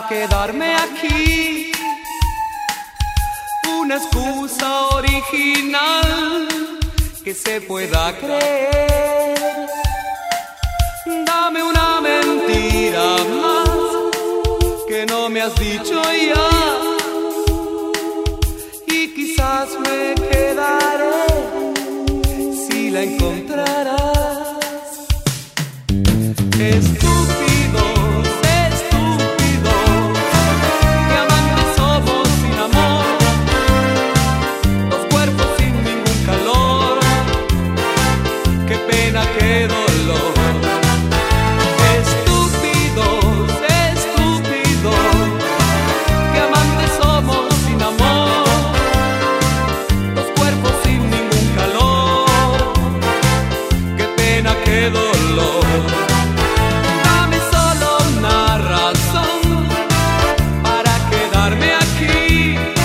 quedarme aquí. Una excusa original que se pueda creer. Dame una mentira más que no me has dicho ya, y quizás me quedaré si la encontrarás. Estúpidos, estúpidos, que amantes somos sin amor, dos cuerpos sin ningún calor, qué pena, qué dolor. Estúpidos, estúpidos, que amantes somos sin amor, dos cuerpos sin ningún calor, qué pena, qué dolor. Dame solo una razón para quedarme aquí.